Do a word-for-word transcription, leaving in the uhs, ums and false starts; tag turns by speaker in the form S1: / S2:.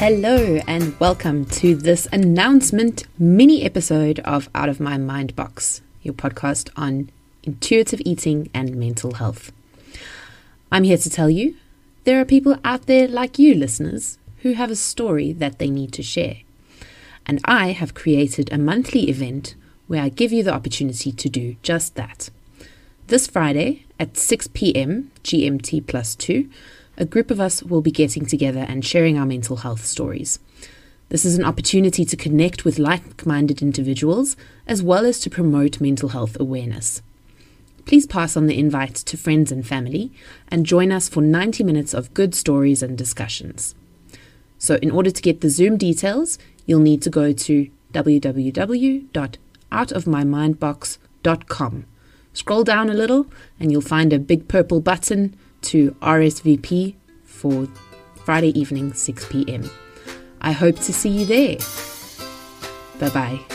S1: Hello and welcome to this announcement mini episode of Out of My Mind Box, your podcast on intuitive eating and mental health. I'm here to tell you there are people out there like you listeners who have a story that they need to share. And I have created a monthly event where I give you the opportunity to do just that. This Friday at six p.m. G M T plus two, a group of us will be getting together and sharing our mental health stories. This is an opportunity to connect with like-minded individuals as well as to promote mental health awareness. Please pass on the invite to friends and family and join us for ninety minutes of good stories and discussions. So in order to get the Zoom details, you'll need to go to w w w dot out of my mind box dot com. Scroll down a little and you'll find a big purple button to R S V P for Friday evening, six p.m. I hope to see you there. Bye-bye.